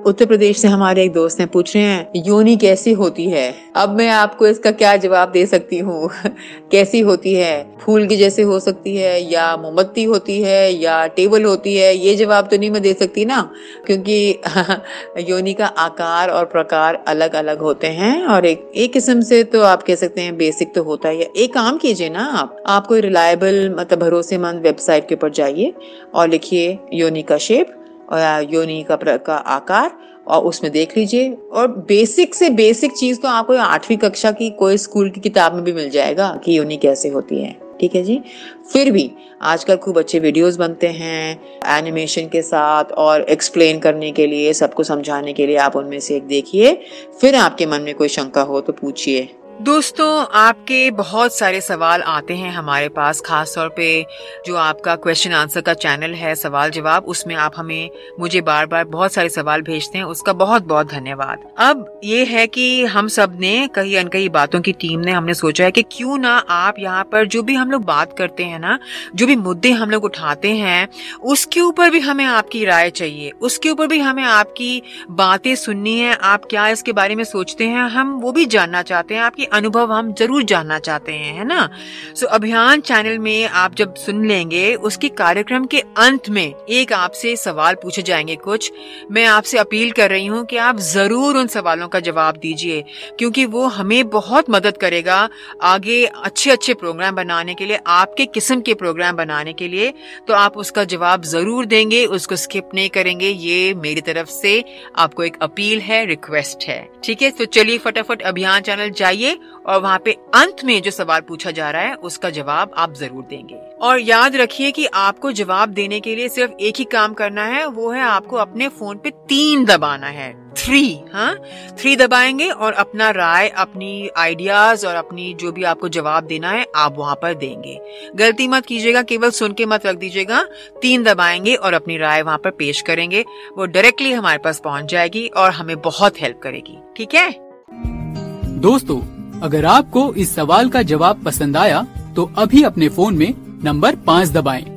उत्तर प्रदेश से हमारे एक दोस्त हैं, पूछ रहे हैं योनी कैसी होती है। अब मैं आपको इसका क्या जवाब दे सकती हूँ कैसी होती है? फूल की जैसे हो सकती है, या मोमबत्ती होती है, या टेबल होती है? ये जवाब तो नहीं मैं दे सकती ना, क्योंकि योनी का आकार और प्रकार अलग अलग होते हैं। और एक किस्म से तो आप कह सकते हैं बेसिक तो होता है। एक काम कीजिए ना, आप कोई रिलायबल मतलब भरोसेमंद वेबसाइट के ऊपर जाइए और लिखिए योनी का शेप और योनी का आकार, और उसमें देख लीजिए। और बेसिक से बेसिक चीज तो आपको 8वीं कक्षा की कोई स्कूल की किताब में भी मिल जाएगा कि योनी कैसे होती है। ठीक है जी। फिर भी आजकल खूब अच्छे वीडियोस बनते हैं एनिमेशन के साथ, और एक्सप्लेन करने के लिए, सबको समझाने के लिए। आप उनमें से एक देखिए, फिर आपके मन में कोई शंका हो तो पूछिए। दोस्तों, आपके बहुत सारे सवाल आते हैं हमारे पास, खास तौर पे जो आपका क्वेश्चन आंसर का चैनल है सवाल जवाब, उसमें आप मुझे बार बार बहुत सारे सवाल भेजते हैं, उसका बहुत बहुत धन्यवाद। अब ये है कि हम सब ने कई अनकई बातों की टीम ने हमने सोचा है कि क्यों ना आप यहाँ पर जो भी हम लोग बात करते हैं ना, जो भी मुद्दे हम लोग उठाते हैं, उसके ऊपर भी हमें आपकी राय चाहिए, उसके ऊपर भी हमें आपकी बातें सुननी है। आप क्या इसके बारे में सोचते हैं, हम वो भी जानना चाहते हैं, आपकी अनुभव हम जरूर जानना चाहते हैं, है ना। सो अभियान चैनल में आप जब सुन लेंगे, उसके कार्यक्रम के अंत में एक आपसे सवाल पूछे जाएंगे कुछ। मैं आपसे अपील कर रही हूँ कि आप जरूर उन सवालों का जवाब दीजिए, क्योंकि वो हमें बहुत मदद करेगा आगे अच्छे अच्छे प्रोग्राम बनाने के लिए, आपके किस्म के प्रोग्राम बनाने के लिए। तो आप उसका जवाब जरूर देंगे, उसको स्किप नहीं करेंगे। ये मेरी तरफ से आपको एक अपील है, रिक्वेस्ट है। ठीक है, तो चलिए फटाफट अभियान चैनल जाइए और वहाँ पे अंत में जो सवाल पूछा जा रहा है उसका जवाब आप जरूर देंगे। और याद रखिए कि आपको जवाब देने के लिए सिर्फ एक ही काम करना है, वो है आपको अपने फोन पे 3 दबाना है। 3 दबाएंगे और अपना राय, अपनी आइडियाज और अपनी जो भी आपको जवाब देना है आप वहाँ पर देंगे। गलती मत कीजिएगा, केवल सुन के मत रख दीजिएगा। 3 दबाएंगे और अपनी राय वहाँ पर पेश करेंगे, वो डायरेक्टली हमारे पास पहुँच जाएगी और हमें बहुत हेल्प करेगी। ठीक है दोस्तों, अगर आपको इस सवाल का जवाब पसंद आया तो अभी अपने फोन में नंबर 5 दबाएं।